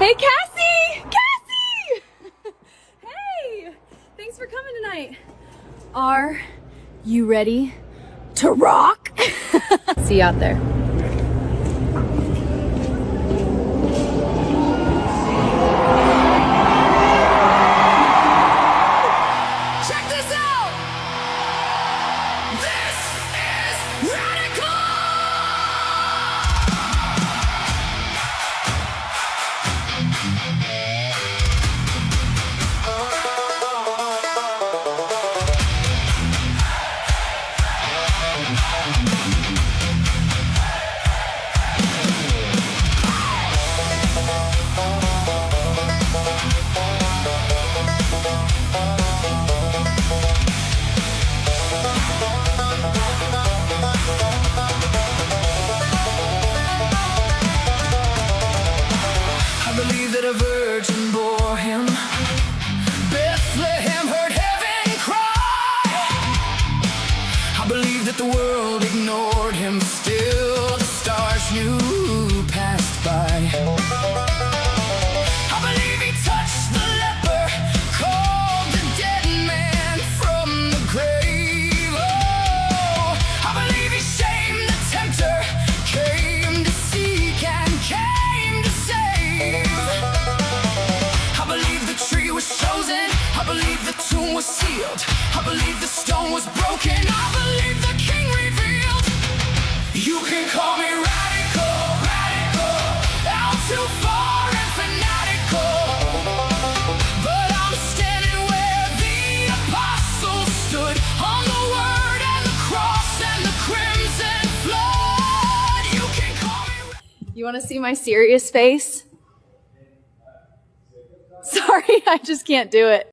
Hey, Cassie! Cassie! Hey! Thanks for coming tonight. Are you ready to rock? See you out there. Check this out! This is radical! I believe that a virgin bore him. Bethlehem heard heaven cry. I believe that the world ignored him. Still the stars knew passed by. I believe he touched the leper, called the dead man from the grave. Oh, I believe he shamed the tempter, came to seek and came to save. I believe the tree was chosen. I believe the tomb was sealed. I believe the stone was broken. I believe the king revealed. You can call me radical, radical, out too far and fanatical, but I'm standing where the apostles stood, on the word and the cross and the crimson flood. You can call me. You want to see my serious face? Sorry, I just can't do it.